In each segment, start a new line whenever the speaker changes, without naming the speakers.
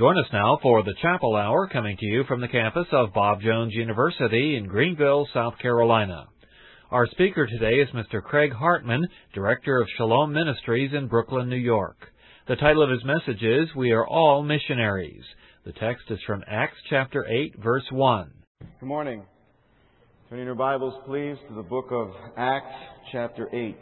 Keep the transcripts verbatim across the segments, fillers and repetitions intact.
Join us now for the Chapel Hour, coming to you from the campus of Bob Jones University in Greenville, South Carolina. Our speaker today is Mister Craig Hartman, Director of Shalom Ministries in Brooklyn, New York. The title of his message is, We Are All Missionaries. The text is from Acts chapter eight, verse one.
Good morning. Turn in your Bibles, please, to the book of Acts chapter eight.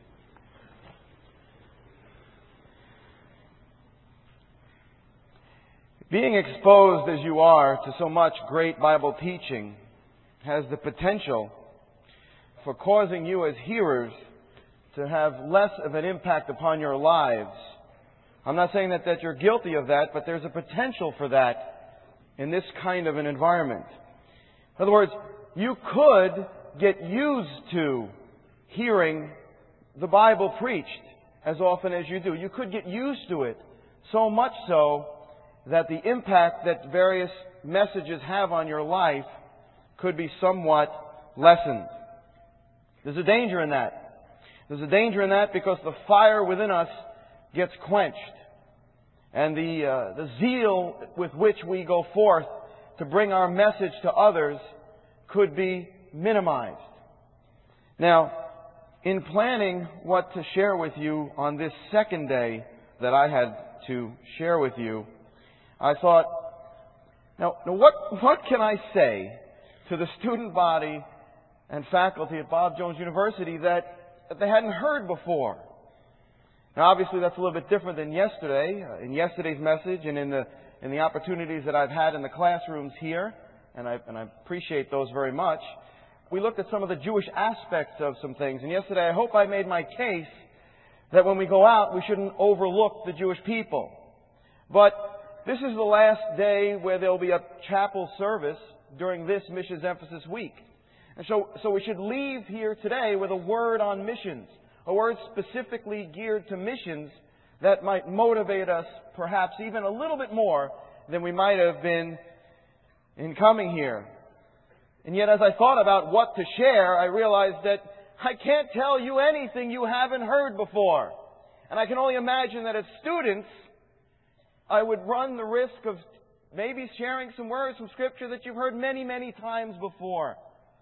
Being exposed as you are to so much great Bible teaching has the potential for causing you as hearers to have less of an impact upon your lives. I'm not saying that, that you're guilty of that, but there's a potential for that in this kind of an environment. In other words, you could get used to hearing the Bible preached as often as you do. You could get used to it, so much so that the impact that various messages have on your life could be somewhat lessened. There's a danger in that. There's a danger in that because the fire within us gets quenched. And the, uh, the zeal with which we go forth to bring our message to others could be minimized. Now, in planning what to share with you on this second day that I had to share with you, I thought, now, now what, what can I say to the student body and faculty at Bob Jones University that, that they hadn't heard before? Now, obviously, that's a little bit different than yesterday. Uh, in yesterday's message and in the in the opportunities that I've had in the classrooms here, and I and I appreciate those very much. We looked at some of the Jewish aspects of some things, and yesterday I hope I made my case that when we go out, we shouldn't overlook the Jewish people. But this is the last day where there will be a chapel service during this Missions Emphasis Week. And so, so we should leave here today with a word on missions, a word specifically geared to missions that might motivate us perhaps even a little bit more than we might have been in coming here. And yet as I thought about what to share, I realized that I can't tell you anything you haven't heard before. And I can only imagine that as students, I would run the risk of maybe sharing some words from Scripture that you've heard many, many times before.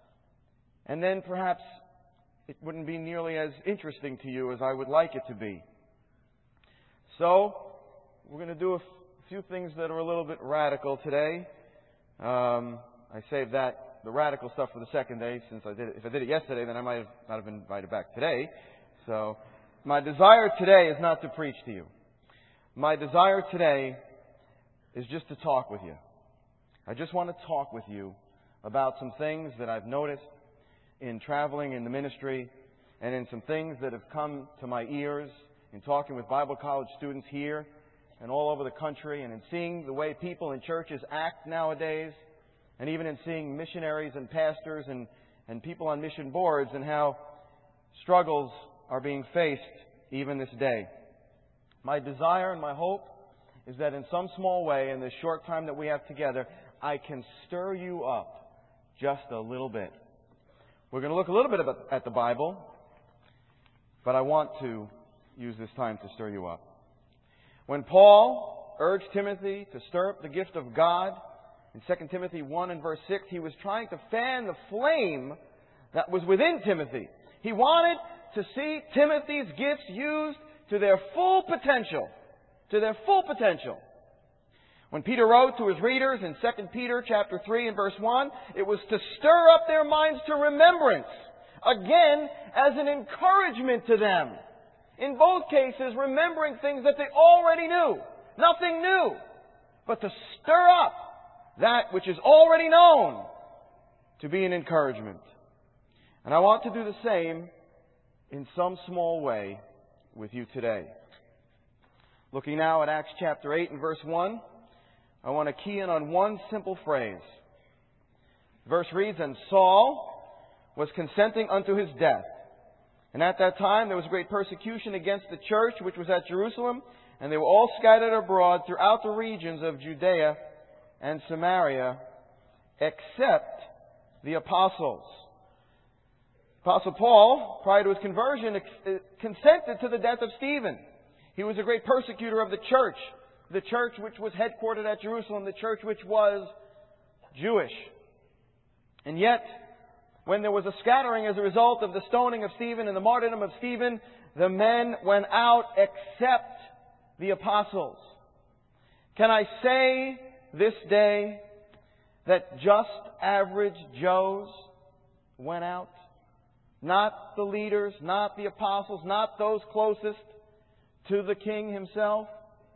And then perhaps it wouldn't be nearly as interesting to you as I would like it to be. So, we're going to do a f- few things that are a little bit radical today. Um, I saved that, the radical stuff, for the second day, since I did it. If I did it yesterday, then I might have not have been invited back today. So, my desire today is not to preach to you. My desire today is just to talk with you. I just want to talk with you about some things that I've noticed in traveling in the ministry and in some things that have come to my ears in talking with Bible college students here and all over the country, and in seeing the way people in churches act nowadays, and even in seeing missionaries and pastors and, and people on mission boards and how struggles are being faced even this day. My desire and my hope is that in some small way, in this short time that we have together, I can stir you up just a little bit. We're going to look a little bit at the Bible, but I want to use this time to stir you up. When Paul urged Timothy to stir up the gift of God, in Second Timothy one and verse six, he was trying to fan the flame that was within Timothy. He wanted to see Timothy's gifts used to their full potential. To their full potential. When Peter wrote to his readers in Second Peter chapter three and verse one, it was to stir up their minds to remembrance. Again, as an encouragement to them. In both cases, remembering things that they already knew. Nothing new. But to stir up that which is already known to be an encouragement. And I want to do the same in some small way with you today. Looking now at Acts chapter eight and verse one, I want to key in on one simple phrase. The verse reads, And Saul was consenting unto his death. And at that time there was great persecution against the church which was at Jerusalem, and they were all scattered abroad throughout the regions of Judea and Samaria, except the apostles. Apostle Paul, prior to his conversion, consented to the death of Stephen. He was a great persecutor of the church. the church which was headquartered at Jerusalem, the church which was Jewish. And yet, when there was a scattering as a result of the stoning of Stephen and the martyrdom of Stephen, the men went out except the apostles. Can I say this day that just average Joes went out? Not the leaders, not the apostles, not those closest to the king himself.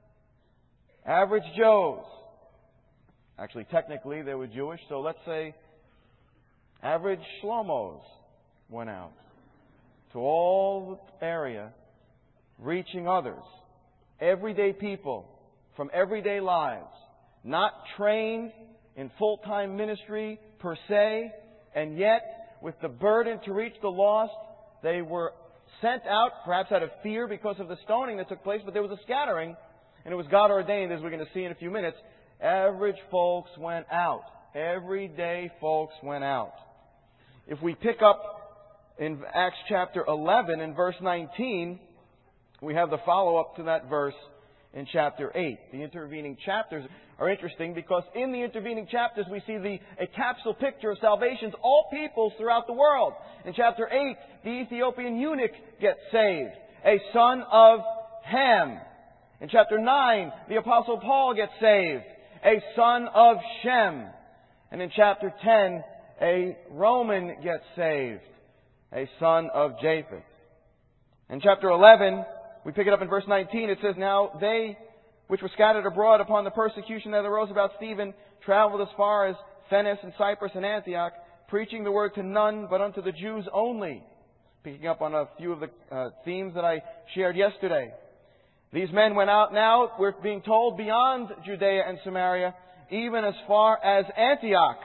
Average Joes. Actually, technically, they were Jewish, so let's say average Shlomos went out to all the area, reaching others. Everyday people from everyday lives, not trained in full-time ministry per se, and yet with the burden to reach the lost, they were sent out, perhaps out of fear because of the stoning that took place, but there was a scattering, and it was God ordained, as we're going to see in a few minutes. Average folks went out. Everyday folks went out. If we pick up in Acts chapter eleven and verse nineteen, we have the follow-up to that verse in chapter eight. The intervening chapters are interesting because in the intervening chapters we see the a capsule picture of salvations, all peoples throughout the world. In chapter eight, the Ethiopian eunuch gets saved, a son of Ham. In chapter nine, the Apostle Paul gets saved, a son of Shem. And in chapter ten, a Roman gets saved, a son of Japheth. In chapter eleven, we pick it up in verse nineteen. It says, "Now they which were scattered abroad upon the persecution that arose about Stephen traveled as far as Phoenix and Cyprus and Antioch, preaching the word to none but unto the Jews only." Picking up on a few of the uh, themes that I shared yesterday. These men went out now, we're being told, beyond Judea and Samaria, even as far as Antioch.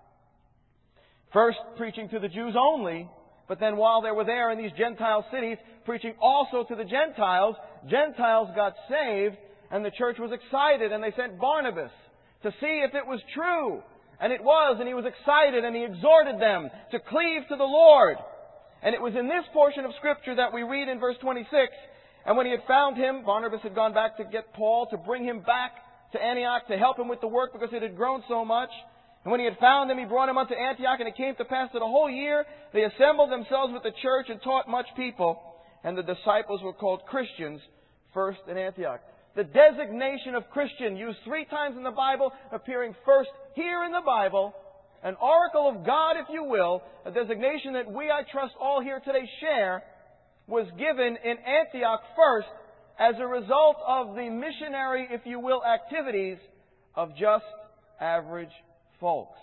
First preaching to the Jews only, but then while they were there in these Gentile cities, preaching also to the Gentiles, Gentiles got saved, and the church was excited, and they sent Barnabas to see if it was true. And it was, and he was excited, and he exhorted them to cleave to the Lord. And it was in this portion of Scripture that we read in verse twenty-six, "And when he had found him," Barnabas had gone back to get Paul, to bring him back to Antioch, to help him with the work because it had grown so much. "And when he had found him, he brought him unto Antioch, and it came to pass that a whole year they assembled themselves with the church and taught much people. And the disciples were called Christians first in Antioch." The designation of Christian, used three times in the Bible, appearing first here in the Bible, an oracle of God, if you will, a designation that we, I trust, all here today share, was given in Antioch first as a result of the missionary, if you will, activities of just average folks.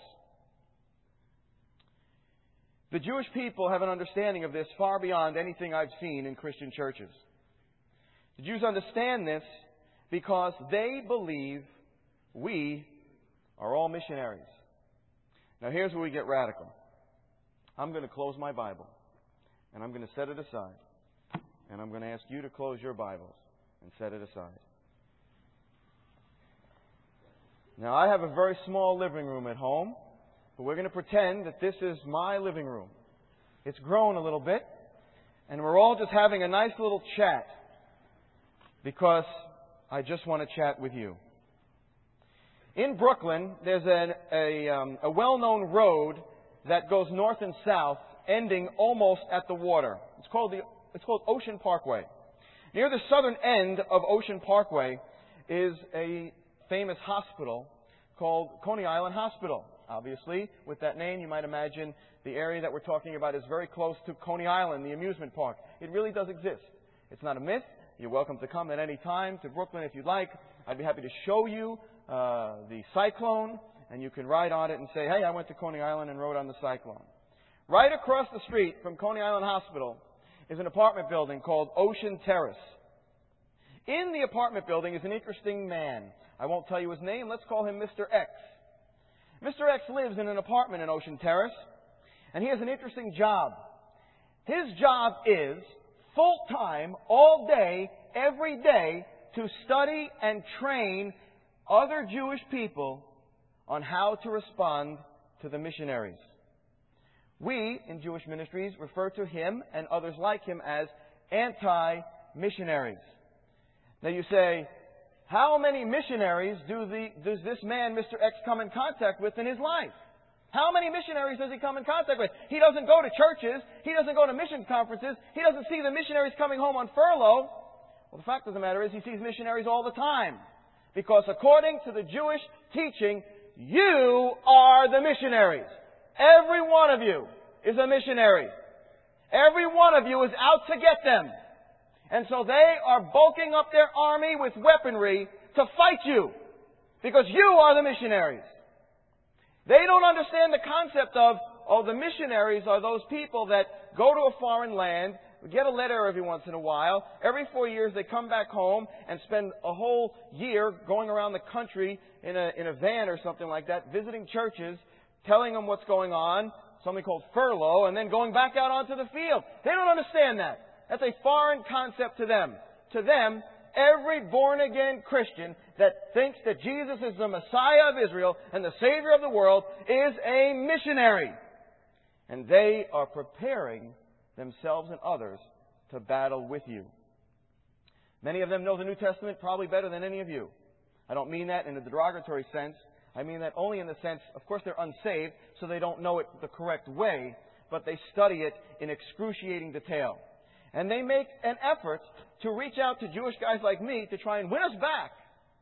The Jewish people have an understanding of this far beyond anything I've seen in Christian churches. The Jews understand this because they believe we are all missionaries. Now here's where we get radical. I'm going to close my Bible, and I'm going to set it aside. And I'm going to ask you to close your Bibles and set it aside. Now, I have a very small living room at home, but we're going to pretend that this is my living room. It's grown a little bit, and we're all just having a nice little chat because I just want to chat with you. In Brooklyn, there's an, a, um, a well-known road that goes north and south, ending almost at the water. It's called the It's called Ocean Parkway. Near the southern end of Ocean Parkway is a famous hospital called Coney Island Hospital. Obviously, with that name, you might imagine the area that we're talking about is very close to Coney Island, the amusement park. It really does exist. It's not a myth. You're welcome to come at any time to Brooklyn if you'd like. I'd be happy to show you uh, the Cyclone, and you can ride on it and say, "Hey, I went to Coney Island and rode on the Cyclone." Right across the street from Coney Island Hospital is an apartment building called Ocean Terrace. In the apartment building is an interesting man. I won't tell you his name. Let's call him Mister X. Mister X lives in an apartment in Ocean Terrace, and he has an interesting job. His job is full-time, all day, every day, to study and train other Jewish people on how to respond to the missionaries. We, in Jewish ministries, refer to him and others like him as anti-missionaries. Now you say, How many missionaries do the, does this man, Mister X, come in contact with in his life? How many missionaries does he come in contact with? He doesn't go to churches. He doesn't go to mission conferences. He doesn't see the missionaries coming home on furlough. Well, the fact of the matter is he sees missionaries all the time. Because according to the Jewish teaching, you are the missionaries. Every one of you is a missionary. Every one of you is out to get them. And so they are bulking up their army with weaponry to fight you. Because you are the missionaries. They don't understand the concept of, oh, the missionaries are those people that go to a foreign land, get a letter every once in a while. Every four years they come back home and spend a whole year going around the country in a, in a van or something like that, visiting churches, telling them what's going on, something called furlough, and then going back out onto the field. They don't understand that. That's a foreign concept to them. To them, every born-again Christian that thinks that Jesus is the Messiah of Israel and the Savior of the world is a missionary. And they are preparing themselves and others to battle with you. Many of them know the New Testament probably better than any of you. I don't mean that in a derogatory sense. I mean that only in the sense, of course, they're unsaved, so they don't know it the correct way, but they study it in excruciating detail. And they make an effort to reach out to Jewish guys like me to try and win us back,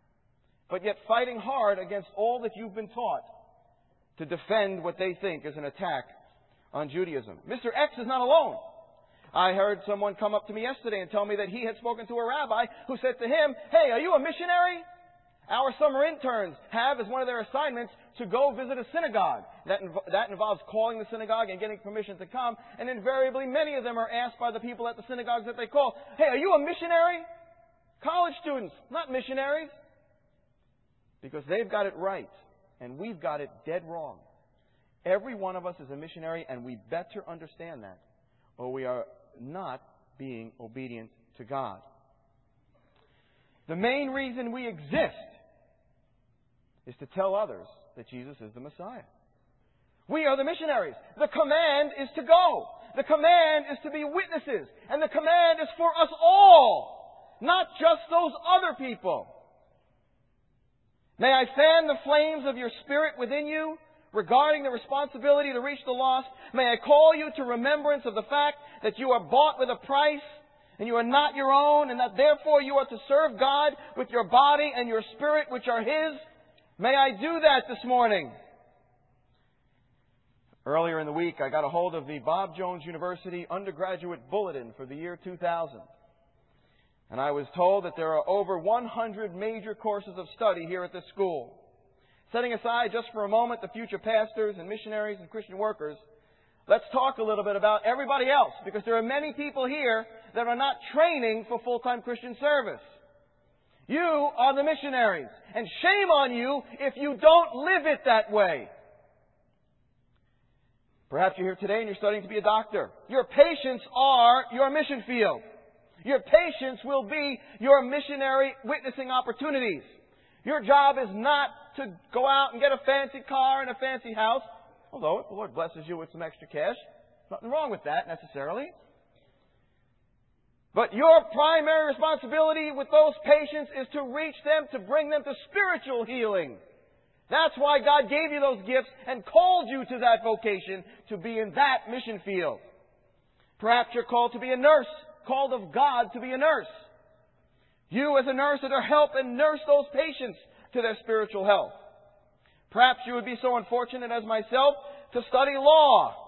but yet fighting hard against all that you've been taught to defend what they think is an attack on Judaism. Mister X is not alone. I heard someone come up to me yesterday and tell me that he had spoken to a rabbi who said to him, "Hey, are you a missionary?" Our summer interns have as one of their assignments to go visit a synagogue. That, inv- that involves calling the synagogue and getting permission to come. And invariably, many of them are asked by the people at the synagogues that they call, "Hey, are you a missionary?" College students, not missionaries. Because they've got it right, and we've got it dead wrong. Every one of us is a missionary, and we better understand that, or we are not being obedient to God. The main reason we exist is to tell others that Jesus is the Messiah. We are the missionaries. The command is to go. The command is to be witnesses. And the command is for us all, not just those other people. May I fan the flames of your spirit within you regarding the responsibility to reach the lost. May I call you to remembrance of the fact that you are bought with a price and you are not your own, and that therefore you are to serve God with your body and your spirit, which are His. May I do that this morning. Earlier in the week, I got a hold of the Bob Jones University undergraduate bulletin for the year two thousand. And I was told that there are over one hundred major courses of study here at this school. Setting aside just for a moment the future pastors and missionaries and Christian workers, let's talk a little bit about everybody else, because there are many people here that are not training for full-time Christian service. You are the missionaries, and shame on you if you don't live it that way. Perhaps you're here today and you're studying to be a doctor. Your patients are your mission field. Your patients will be your missionary witnessing opportunities. Your job is not to go out and get a fancy car and a fancy house, although if the Lord blesses you with some extra cash, nothing wrong with that necessarily. But your primary responsibility with those patients is to reach them, to bring them to spiritual healing. That's why God gave you those gifts and called you to that vocation, to be in that mission field. Perhaps you're called to be a nurse, called of God to be a nurse. You as a nurse are to help and nurse those patients to their spiritual health. Perhaps you would be so unfortunate as myself to study law.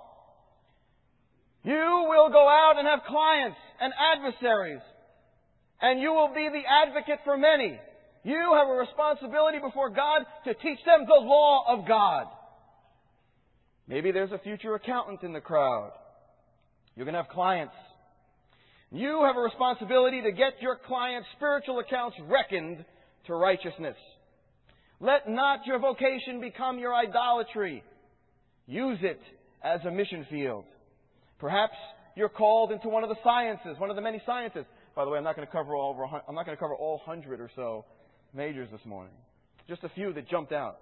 You will go out and have clients and adversaries, and you will be the advocate for many. You have a responsibility before God to teach them the law of God. Maybe there's a future accountant in the crowd. You're going to have clients. You have a responsibility to get your clients' spiritual accounts reckoned to righteousness. Let not your vocation become your idolatry. Use it as a mission field. Perhaps you're called into one of the sciences, one of the many sciences. By the way, I'm not going to cover all over, I'm not going to cover all hundred or so majors this morning. Just a few that jumped out.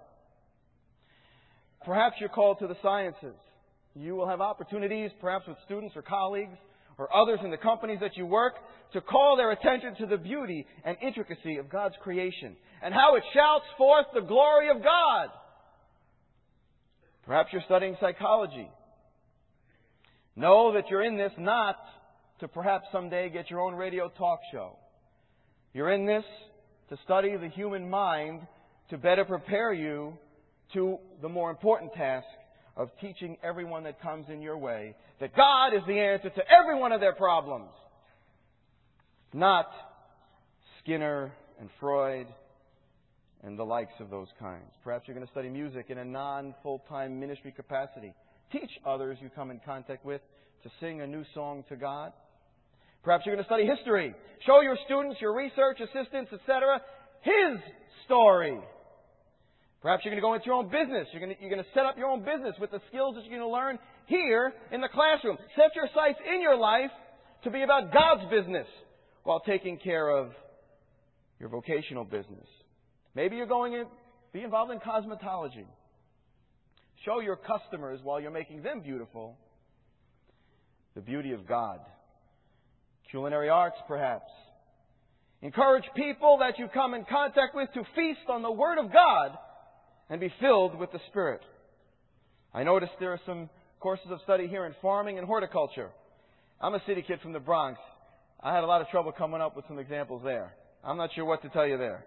Perhaps you're called to the sciences. You will have opportunities, perhaps with students or colleagues, or others in the companies that you work to call their attention to the beauty and intricacy of God's creation and how it shouts forth the glory of God. Perhaps you're studying psychology. Know that you're in this not to perhaps someday get your own radio talk show. You're in this to study the human mind to better prepare you to the more important task of teaching everyone that comes in your way that God is the answer to every one of their problems. Not Skinner and Freud and the likes of those kinds. Perhaps you're going to study music in a non-full-time ministry capacity. Teach others you come in contact with to sing a new song to God. Perhaps you're going to study history. Show your students, your research assistants, et cetera, His story. Perhaps you're going to go into your own business. You're going to, you're going to set up your own business with the skills that you're going to learn here in the classroom. Set your sights in your life to be about God's business while taking care of your vocational business. Maybe you're going to be involved in cosmetology. Show your customers, while you're making them beautiful, the beauty of God. Culinary arts, perhaps. Encourage people that you come in contact with to feast on the Word of God and be filled with the Spirit. I noticed there are some courses of study here in farming and horticulture. I'm a city kid from the Bronx. I had a lot of trouble coming up with some examples there. I'm not sure what to tell you there.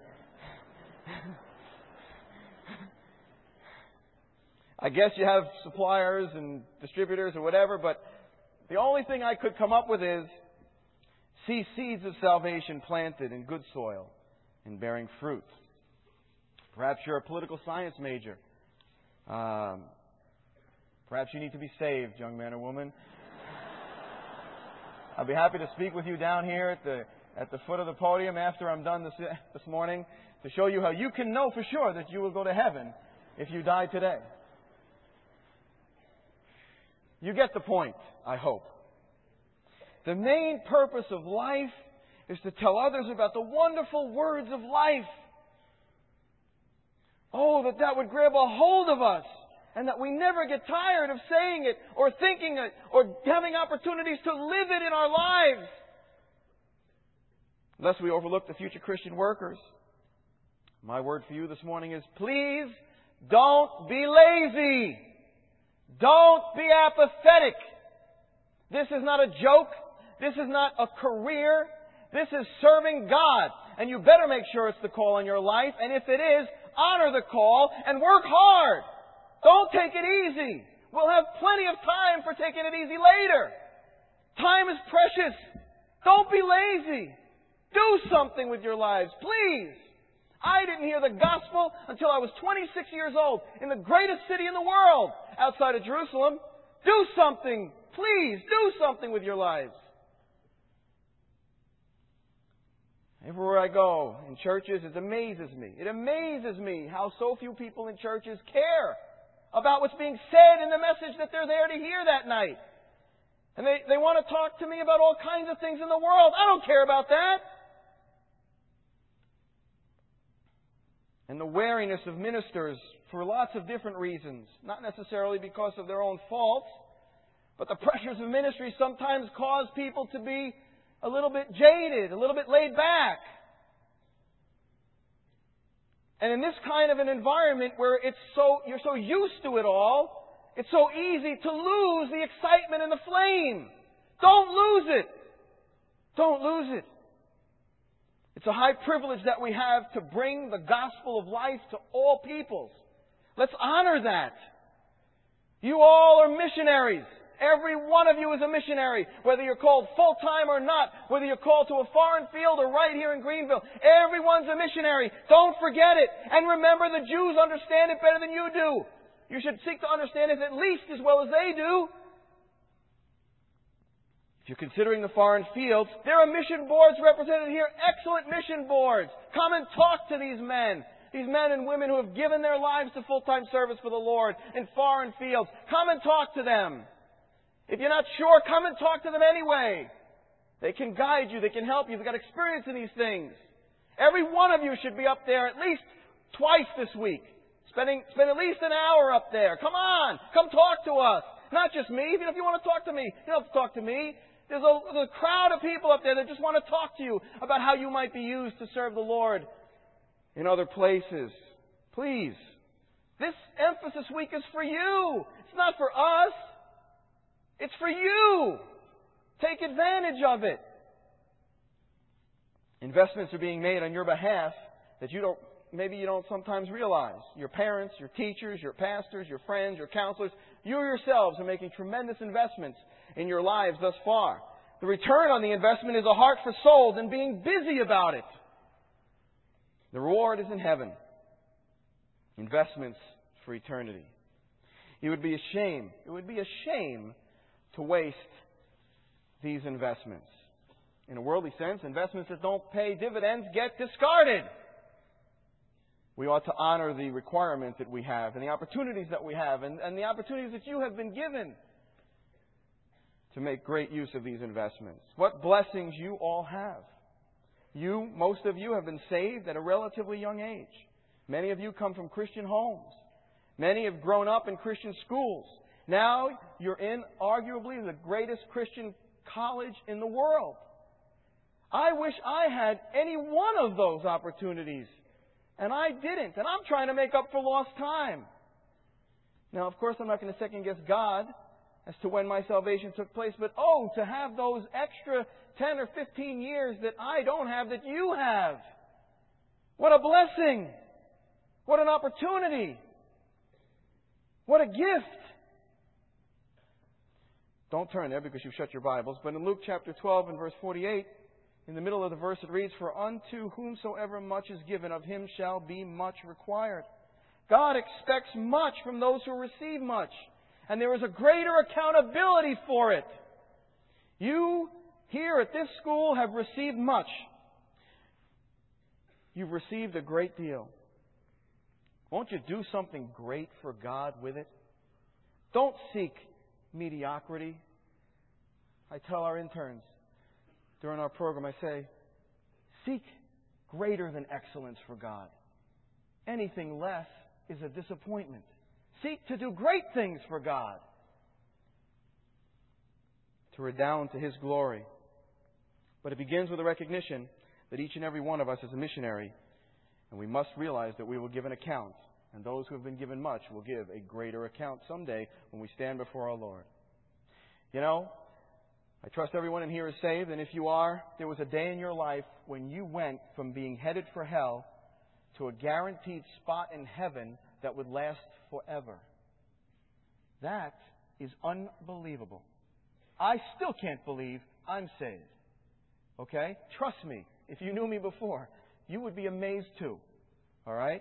I guess you have suppliers and distributors or whatever, but the only thing I could come up with is see seeds of salvation planted in good soil and bearing fruit. Perhaps you're a political science major. Um, perhaps you need to be saved, young man or woman. I'll be happy to speak with you down here at the at the foot of the podium after I'm done this this morning to show you how you can know for sure that you will go to heaven if you die today. You get the point, I hope. The main purpose of life is to tell others about the wonderful words of life. Oh, that that would grab a hold of us and that we never get tired of saying it or thinking it or having opportunities to live it in our lives. Lest we overlook the future Christian workers. My word for you this morning is, please don't be lazy. Don't be apathetic. This is not a joke. This is not a career. This is serving God. And you better make sure it's the call in your life. And if it is, honor the call and work hard. Don't take it easy. We'll have plenty of time for taking it easy later. Time is precious. Don't be lazy. Do something with your lives, please. I didn't hear the gospel until I was twenty-six years old in the greatest city in the world outside of Jerusalem. Do something, please. Do something with your lives. Everywhere I go in churches, it amazes me. It amazes me how so few people in churches care about what's being said in the message that they're there to hear that night. And they, they want to talk to me about all kinds of things in the world. I don't care about that. And the wariness of ministers for lots of different reasons, not necessarily because of their own faults, but the pressures of ministry sometimes cause people to be a little bit jaded, a little bit laid back. And in this kind of an environment where it's so you're so used to it all, it's so easy to lose the excitement and the flame. Don't lose it. Don't lose it. It's a high privilege that we have to bring the gospel of life to all peoples. Let's honor that. You all are missionaries. Every one of you is a missionary, whether you're called full-time or not, whether you're called to a foreign field or right here in Greenville. Everyone's a missionary. Don't forget it. And remember, the Jews understand it better than you do. You should seek to understand it at least as well as they do. If you're considering the foreign fields, there are mission boards represented here. Excellent mission boards. Come and talk to these men. These men and women who have given their lives to full-time service for the Lord in foreign fields. Come and talk to them. If you're not sure, come and talk to them anyway. They can guide you. They can help you. They've got experience in these things. Every one of you should be up there at least twice this week. Spending, spend at least an hour up there. Come on. Come talk to us. Not just me. Even if you want to talk to me, you don't have to talk to me. There's a, there's a crowd of people up there that just want to talk to you about how you might be used to serve the Lord in other places. Please, this emphasis week is for you. It's not for us. It's for you. Take advantage of it. Investments are being made on your behalf that you don't, maybe you don't sometimes realize. Your parents, your teachers, your pastors, your friends, your counselors, you yourselves are making tremendous investments in your lives thus far. The return on the investment is a heart for souls and being busy about it. The reward is in heaven. Investments for eternity. It would be a shame. It would be a shame to waste these investments. In a worldly sense, investments that don't pay dividends get discarded. We ought to honor the requirement that we have and the opportunities that we have and, and the opportunities that you have been given to make great use of these investments. What blessings you all have. You, most of you, have been saved at a relatively young age. Many of you come from Christian homes. Many have grown up in Christian schools. Now you're in arguably the greatest Christian college in the world. I wish I had any one of those opportunities, and I didn't. And I'm trying to make up for lost time. Now, of course, I'm not going to second guess God as to when my salvation took place, but oh, to have those extra ten or fifteen years that I don't have that you have. What a blessing! What an opportunity! What a gift! Don't turn there because you've shut your Bibles, but in Luke chapter twelve and verse forty-eight, in the middle of the verse it reads, "For unto whomsoever much is given, of him shall be much required." God expects much from those who receive much. And there is a greater accountability for it. You here at this school have received much. You've received a great deal. Won't you do something great for God with it? Don't seek mediocrity. I tell our interns during our program, I say, seek greater than excellence for God. Anything less is a disappointment. Seek to do great things for God, to redound to His glory. But it begins with a recognition that each and every one of us is a missionary, and we must realize that we will give an account, and those who have been given much will give a greater account someday when we stand before our Lord. You know, I trust everyone in here is saved, and if you are, there was a day in your life when you went from being headed for hell to a guaranteed spot in heaven that would last forever. That is unbelievable. I still can't believe I'm saved. Okay? Trust me, if you knew me before, you would be amazed too. All right?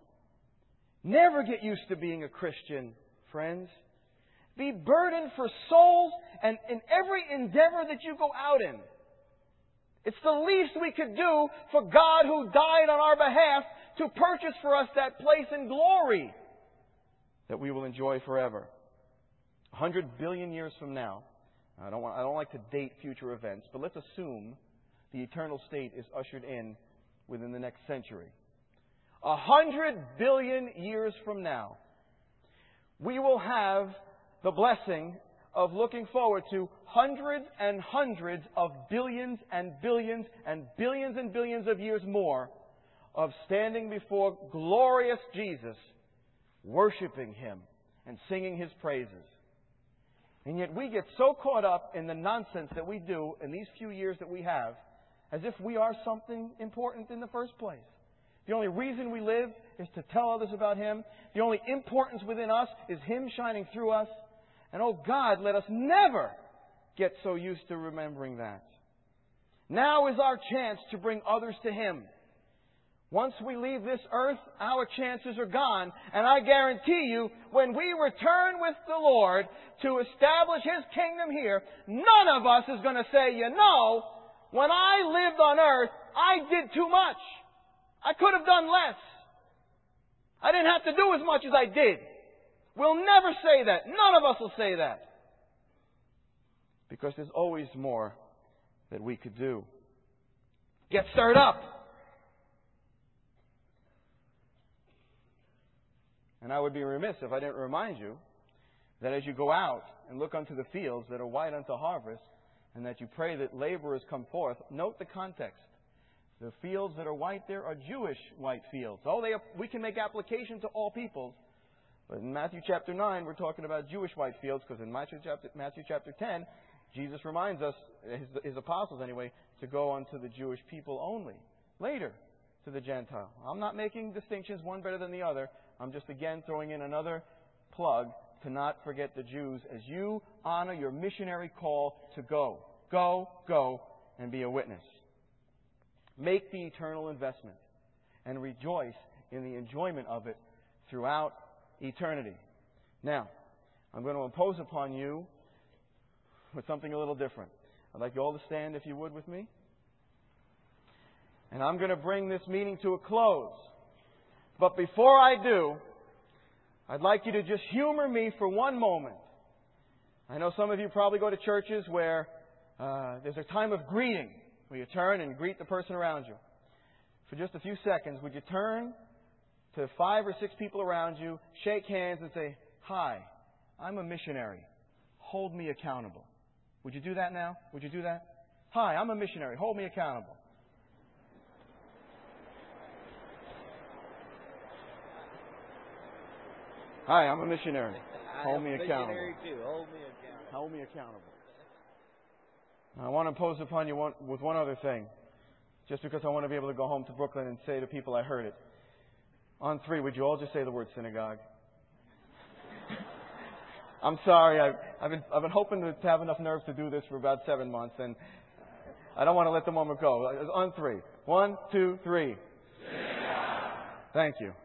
Never get used to being a Christian, friends. Be burdened for souls and in every endeavor that you go out in. It's the least we could do for God who died on our behalf to purchase for us that place in glory that we will enjoy forever. A hundred billion years from now, I don't want, I don't like to date future events, but let's assume the eternal state is ushered in within the next century. A hundred billion years from now, we will have the blessing of looking forward to hundreds and hundreds of billions and billions and billions and billions of years more of standing before glorious Jesus, worshiping Him and singing His praises. And yet we get so caught up in the nonsense that we do in these few years that we have, as if we are something important in the first place. The only reason we live is to tell others about Him. The only importance within us is Him shining through us. And oh God, let us never get so used to remembering that. Now is our chance to bring others to Him. Once we leave this earth, our chances are gone. And I guarantee you, when we return with the Lord to establish His kingdom here, none of us is going to say, you know, when I lived on earth, I did too much. I could have done less. I didn't have to do as much as I did. We'll never say that. None of us will say that. Because there's always more that we could do. Get stirred up. And I would be remiss if I didn't remind you that as you go out and look unto the fields that are white unto harvest, and that you pray that laborers come forth. Note the context. The fields that are white there are Jewish white fields. Oh, they are, we can make application to all peoples. But in Matthew chapter nine, we're talking about Jewish white fields, because in Matthew chapter, Matthew chapter ten, Jesus reminds us, his, his apostles anyway, to go unto the Jewish people only. Later, to the Gentile. I'm not making distinctions, one better than the other. I'm just again throwing in another plug to not forget the Jews as you honor your missionary call to go. Go, go, and be a witness. Make the eternal investment and rejoice in the enjoyment of it throughout eternity. Now, I'm going to impose upon you with something a little different. I'd like you all to stand, if you would, with me. And I'm going to bring this meeting to a close. But before I do, I'd like you to just humor me for one moment. I know some of you probably go to churches where uh, there's a time of greeting, where you turn and greet the person around you. For just a few seconds, would you turn to five or six people around you, shake hands, and say, "Hi, I'm a missionary. Hold me accountable." Would you do that now? Would you do that? "Hi, I'm a missionary. Hold me accountable." "Hi, I'm a missionary. Hold me accountable."
Too. Hold me accountable.
Hold me accountable. Now, I want to impose upon you one, with one other thing, just because I want to be able to go home to Brooklyn and say to people, I heard it. On three, would you all just say the word synagogue? I'm sorry. I've, I've, been, I've been hoping to have enough nerves to do this for about seven months, and I don't want to let the moment go. On three. One, two, three.
Synagogue.
Thank you.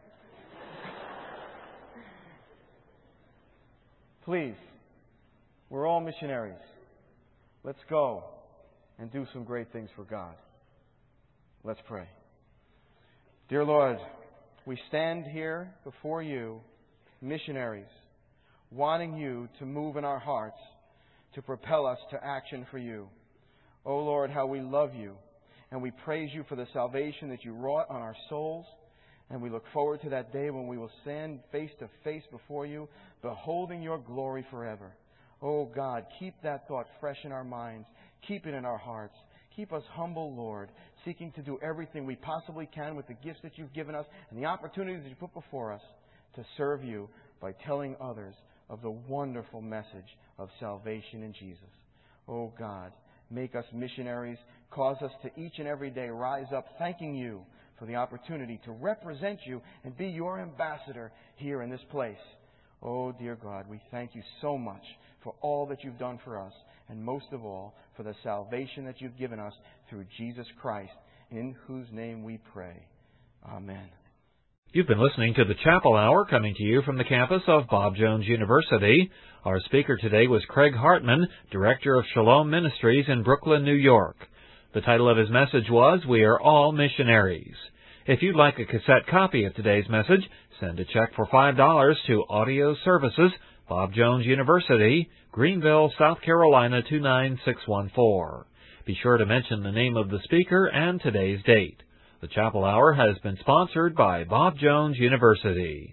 Please, we're all missionaries. Let's go and do some great things for God. Let's pray. Dear Lord, we stand here before you, missionaries, wanting you to move in our hearts, to propel us to action for you. Oh Lord, how we love you, and we praise you for the salvation that you wrought on our souls. And we look forward to that day when we will stand face to face before you, beholding your glory forever. Oh God, keep that thought fresh in our minds. Keep it in our hearts. Keep us humble, Lord, seeking to do everything we possibly can with the gifts that you've given us and the opportunities that you put before us to serve you by telling others of the wonderful message of salvation in Jesus. Oh God, make us missionaries. Cause us to each and every day rise up thanking you for the opportunity to represent you and be your ambassador here in this place. Oh, dear God, we thank you so much for all that you've done for us, and most of all, for the salvation that you've given us through Jesus Christ, in whose name we pray. Amen.
You've been listening to the Chapel Hour, coming to you from the campus of Bob Jones University. Our speaker today was Craig Hartman, Director of Shalom Ministries in Brooklyn, New York. The title of his message was, "We Are All Missionaries." If you'd like a cassette copy of today's message, send a check for five dollars to Audio Services, Bob Jones University, Greenville, South Carolina two nine six one four. Be sure to mention the name of the speaker and today's date. The Chapel Hour has been sponsored by Bob Jones University.